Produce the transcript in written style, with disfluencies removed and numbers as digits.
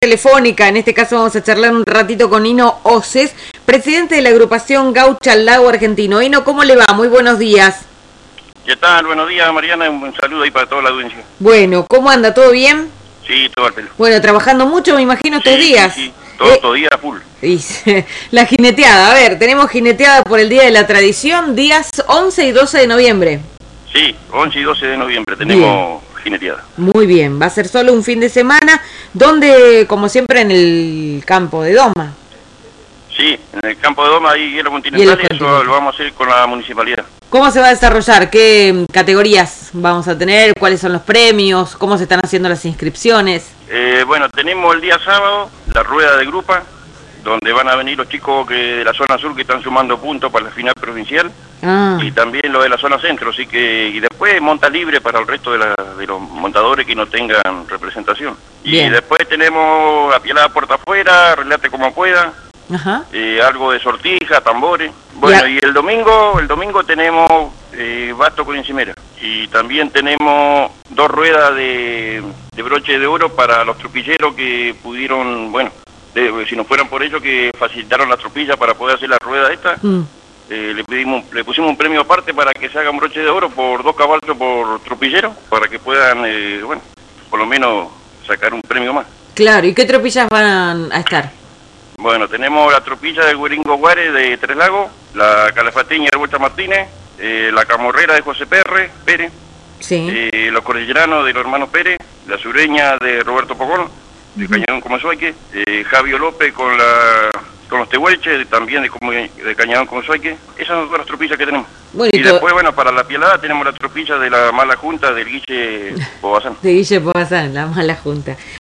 telefónica. En este caso vamos a charlar un ratito con Hino Oces, presidente de la agrupación Gaucha al Lago Argentino. Hino, ¿cómo le va? Muy buenos días. ¿Qué tal? Buenos días, Mariana. Un saludo ahí para toda la audiencia. Bueno, ¿cómo anda? ¿Todo bien? Sí, todo al pelo. Bueno, trabajando mucho, me imagino, estos días. Sí, todo día full. La jineteada, a ver, tenemos jineteada por el Día de la Tradición, días 11 y 12 de noviembre. Sí, 11 y 12 de noviembre tenemos jineteada. Muy bien, va a ser solo un fin de semana, donde, como siempre, en el campo de Doma. Sí, en el campo de Doma hay hielo continental y eso lo vamos a hacer con la municipalidad. ¿Cómo se va a desarrollar? ¿Qué categorías vamos a tener? ¿Cuáles son los premios? ¿Cómo se están haciendo las inscripciones? Bueno, tenemos el día sábado la rueda de grupa, donde van a venir los chicos de la zona sur que están sumando puntos para la final provincial, y también los de la zona centro, así que y después monta libre para el resto de los montadores que no tengan representación. Bien. Y después tenemos la pielada puerta afuera, relate como pueda. Ajá. Algo de sortija, tambores. Bueno, y el domingo tenemos basto con encimera. Y también tenemos 2 ruedas de broche de oro para los tropilleros que pudieron, bueno, si no fueran por ellos, que facilitaron las tropillas para poder hacer la rueda esta. Le pusimos un premio aparte para que se haga un broche de oro por 2 caballos por tropillero, para que puedan, bueno, por lo menos sacar un premio más. Claro, ¿y qué tropillas van a estar? Bueno, tenemos la tropilla del Gueringo Guare de Tres Lagos, la Calafateña de Vuelta Martínez, la Camorrera de José Pérez, sí. Los Cordilleranos de los hermanos Pérez, la Sureña de Roberto Pogón, de Cañadón Comosuayque, Javio López con los Tehuelches, también de Cañadón Comosuayque. Esas son todas las tropillas que tenemos. Bueno, y después, bueno, para la pielada tenemos la tropilla de la Mala Junta del Guille Pobazán. De Guille Pobazán, la Mala Junta.